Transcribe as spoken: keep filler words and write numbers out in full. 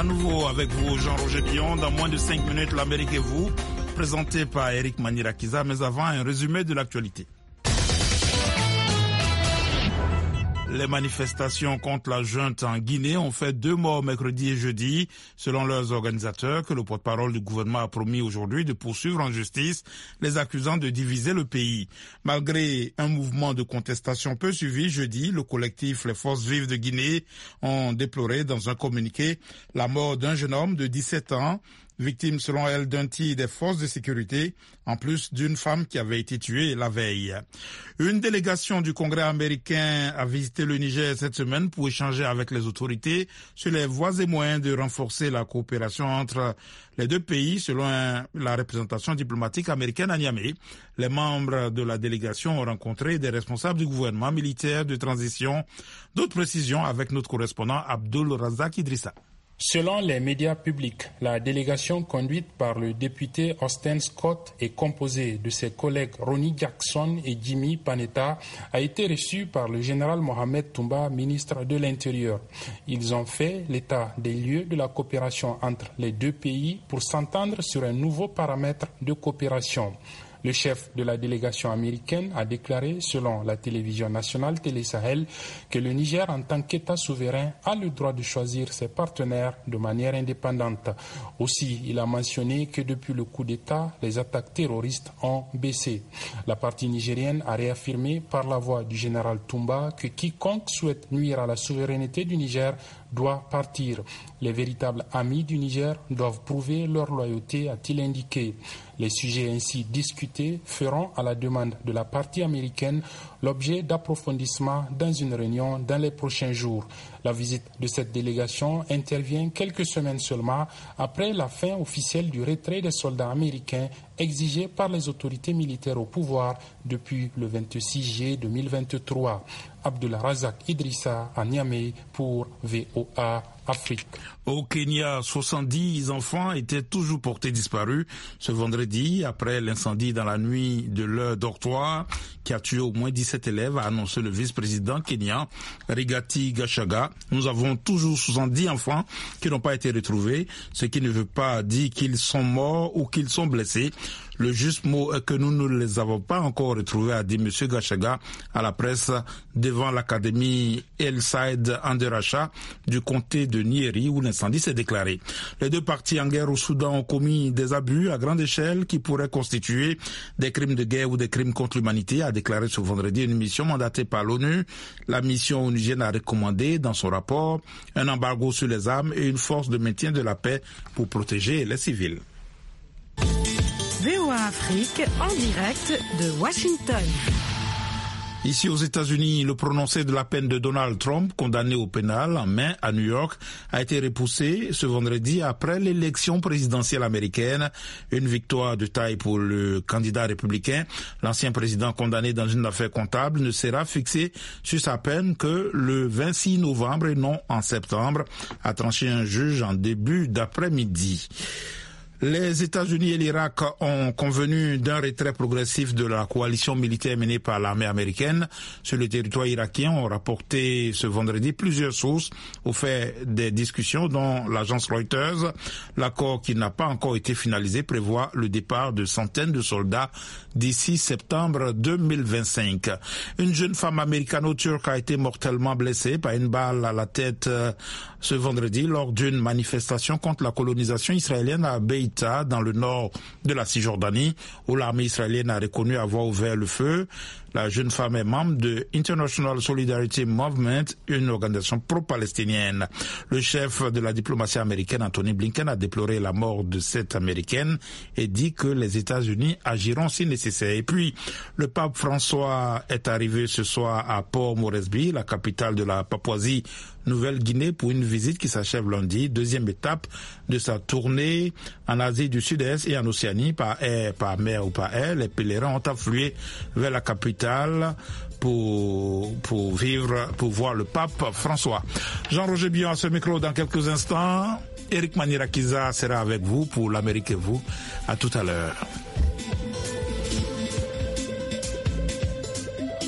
nouveau avec vous, Jean-Roger Billon. Dans moins de cinq minutes, l'Amérique et vous, présenté par Eric Manirakiza. Mais avant, un résumé de l'actualité. Les manifestations contre la junte en Guinée ont fait deux morts mercredi et jeudi, selon leurs organisateurs, que le porte-parole du gouvernement a promis aujourd'hui de poursuivre en justice, les accusant de diviser le pays. Malgré un mouvement de contestation peu suivi jeudi, le collectif Les Forces Vives de Guinée ont déploré dans un communiqué la mort d'un jeune homme de dix-sept ans, victime selon elle d'un tir des forces de sécurité, en plus d'une femme qui avait été tuée la veille. Une délégation du Congrès américain a visité le Niger cette semaine pour échanger avec les autorités sur les voies et moyens de renforcer la coopération entre les deux pays, selon la représentation diplomatique américaine à Niamey. Les membres de la délégation ont rencontré des responsables du gouvernement militaire de transition. D'autres précisions avec notre correspondant Abdul Razak Idrissa. Selon les médias publics, la délégation conduite par le député Austin Scott et composée de ses collègues Ronnie Jackson et Jimmy Panetta a été reçue par le général Mohamed Toumba, ministre de l'Intérieur. Ils ont fait l'état des lieux de la coopération entre les deux pays pour s'entendre sur un nouveau paramètre de coopération. Le chef de la délégation américaine a déclaré, selon la télévision nationale Télé Sahel, que le Niger, en tant qu'État souverain, a le droit de choisir ses partenaires de manière indépendante. Aussi, il a mentionné que depuis le coup d'État, les attaques terroristes ont baissé. La partie nigérienne a réaffirmé par la voix du général Toumba que quiconque souhaite nuire à la souveraineté du Niger doit partir. Les véritables amis du Niger doivent prouver leur loyauté, a-t-il indiqué. Les sujets ainsi discutés feront, à la demande de la partie américaine, l'objet d'approfondissement dans une réunion dans les prochains jours. La visite de cette délégation intervient quelques semaines seulement après la fin officielle du retrait des soldats américains exigé par les autorités militaires au pouvoir depuis le vingt-six juillet deux mille vingt-trois. Abdullah Razak Idrissa à Niamey pour V O A Afrique. Au Kenya, soixante-dix enfants étaient toujours portés disparus ce vendredi après l'incendie dans la nuit de leur dortoir qui a tué au moins dix-sept élèves, a annoncé le vice-président kenyan Rigathi Gachagua. Nous avons toujours soixante-dix enfants qui n'ont pas été retrouvés, ce qui ne veut pas dire qu'ils sont morts ou qu'ils sont blessés. Le juste mot est que nous ne les avons pas encore retrouvés, a dit M. Gachagua à la presse devant l'académie El-Saïd Anderacha du comté de Nyeri où l'incendie s'est déclaré. Les deux parties en guerre au Soudan ont commis des abus à grande échelle qui pourraient constituer des crimes de guerre ou des crimes contre l'humanité, a déclaré ce vendredi une mission mandatée par l'ONU. La mission onusienne a recommandé dans son rapport un embargo sur les armes et une force de maintien de la paix pour protéger les civils. V O A Afrique en direct de Washington. Ici aux États-Unis, le prononcé de la peine de Donald Trump, condamné au pénal en mai à New York, a été repoussé ce vendredi après l'élection présidentielle américaine. Une victoire de taille pour le candidat républicain. L'ancien président condamné dans une affaire comptable ne sera fixé sur sa peine que le vingt-six novembre et non en septembre, a tranché un juge en début d'après-midi. Les États-Unis et l'Irak ont convenu d'un retrait progressif de la coalition militaire menée par l'armée américaine sur le territoire irakien, ont rapporté ce vendredi plusieurs sources au fait des discussions dont l'agence Reuters. L'accord qui n'a pas encore été finalisé prévoit le départ de centaines de soldats d'ici septembre deux mille vingt-cinq. Une jeune femme américano-turque a été mortellement blessée par une balle à la tête ce vendredi lors d'une manifestation contre la colonisation israélienne à Beïta, dans le nord de la Cisjordanie, où l'armée israélienne a reconnu avoir ouvert le feu. La jeune femme est membre de International Solidarity Movement, une organisation pro-palestinienne. Le chef de la diplomatie américaine, Anthony Blinken, a déploré la mort de cette américaine et dit que les États-Unis agiront si nécessaire. Et puis, le pape François est arrivé ce soir à Port Moresby, la capitale de la Papouasie Nouvelle-Guinée, pour une visite qui s'achève lundi, deuxième étape de sa tournée en Asie du Sud-Est et en Océanie, par air, par mer ou par air. Les pèlerins ont afflué vers la capitale pour, pour vivre, pour voir le pape François. Jean-Roger Billon à ce micro dans quelques instants. Eric Manirakiza sera avec vous pour l'Amérique et vous. À tout à l'heure.